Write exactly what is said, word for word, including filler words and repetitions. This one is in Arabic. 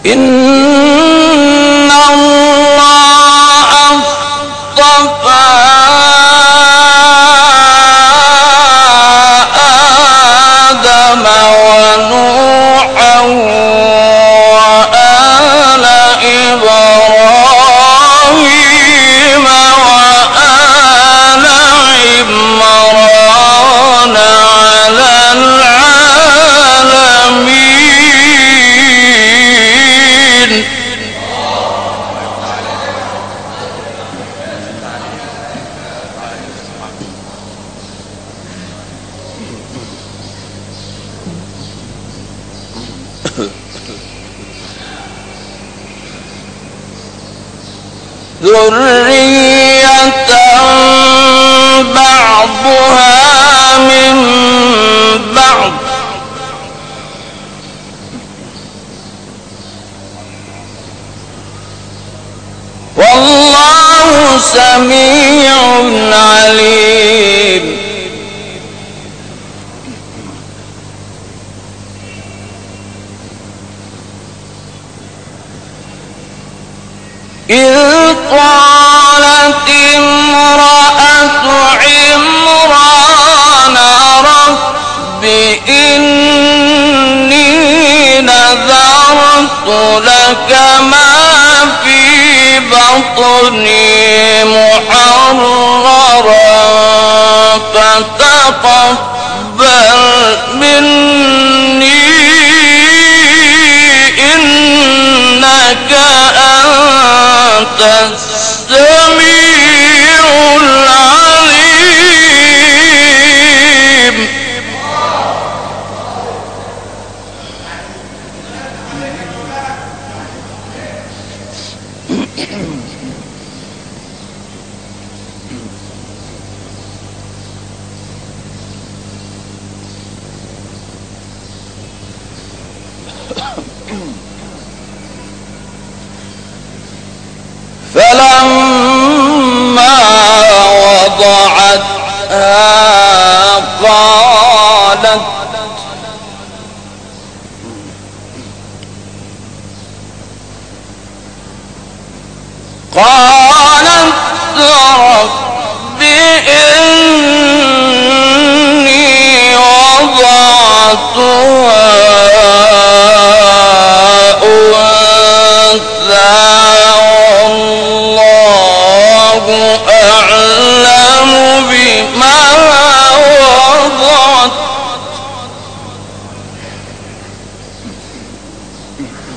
إن الله اصطفى آدم ونوحا وآل إبراهيم وآل عمران على العالمين. ذرية بعضها من بعض والله سميع عليم. إذ قالت امرأة عمران رب إني نذرت لك ما في بطني محررا فتقبل مني إنك أنت السميع العليم. فلما وضعتها قالت قالت رب إني وضعتها أعلم بما وضعت